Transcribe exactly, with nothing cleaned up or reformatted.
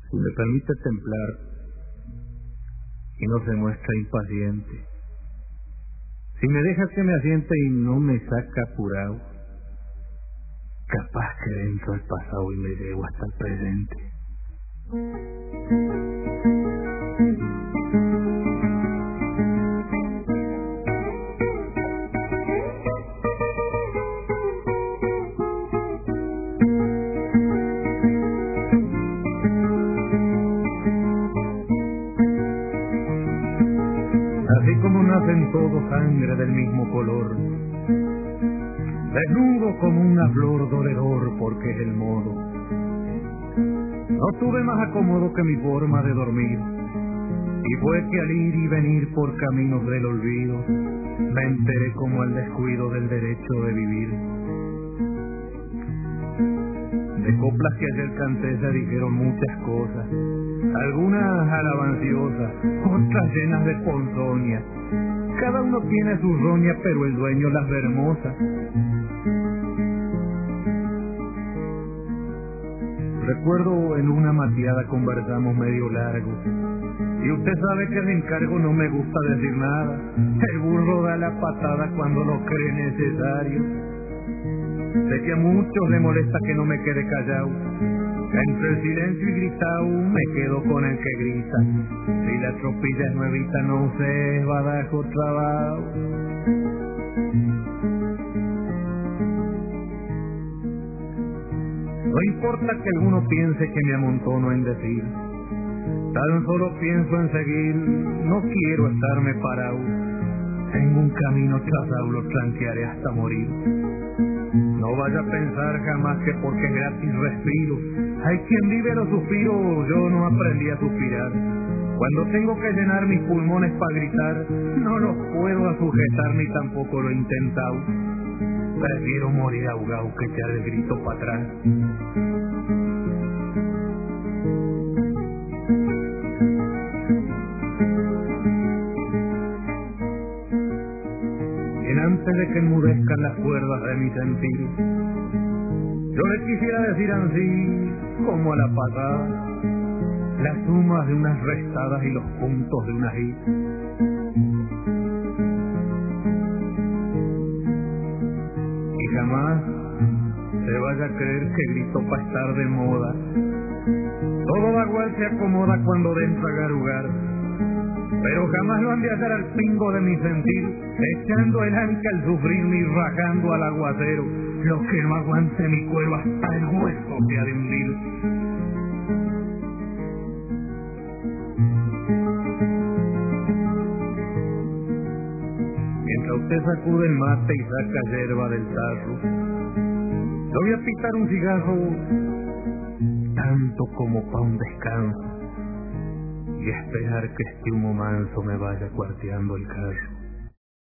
Si me permite templar y no se muestra impaciente, si me deja que me asiente y no me saca apurado, capaz que dentro del pasado y me llevo hasta el presente. Así como nacen todos sangre del mismo color, desnudo como una flor doledor porque es el modo. No tuve más acomodo que mi forma de dormir, y fue que al ir y venir por caminos del olvido, me enteré como al descuido del derecho de vivir. De coplas que ayer canté se dijeron muchas cosas, algunas alabanciosas, otras llenas de ponzoña. Cada uno tiene su roña, pero el dueño las ve hermosas. Recuerdo en una mateada conversamos medio largo, y usted sabe que de encargo no me gusta decir nada. El burro da la patada cuando lo cree necesario. Sé que a muchos le molesta que no me quede callado. Entre el silencio y gritado me quedo con el que grita. Si la tropilla es nuevita, no sé, es badajo trabajo. No importa que alguno piense que me amontono en decir, tan solo pienso en seguir, no quiero estarme parado. Tengo un camino trazado, lo tranquearé hasta morir. No vaya a pensar jamás que porque gratis respiro. Hay quien vive los suspiros, yo no aprendí a suspirar. Cuando tengo que llenar mis pulmones para gritar, no los puedo sujetar ni tampoco lo he intentado. Prefiero morir ahogado que echar el grito para atrás. Bien antes de que enmudezcan las cuerdas de mi sentir, yo le quisiera decir así, como a la pasada, las sumas de unas restadas y los puntos de unas i. Y jamás se vaya a creer que grito para estar de moda. Todo bagual se acomoda cuando dentro a garugar, pero jamás lo han de hacer al pingo de mi sentir, echando el anca al sufrir ni rajando al aguacero. Lo que no aguante mi cuero hasta el hueso se ha de hundir. Mientras usted sacude el mate y saca hierba del tarro, yo voy a pitar un cigarro tanto como pa' un descanso y esperar que este humo manso me vaya cuarteando el carro.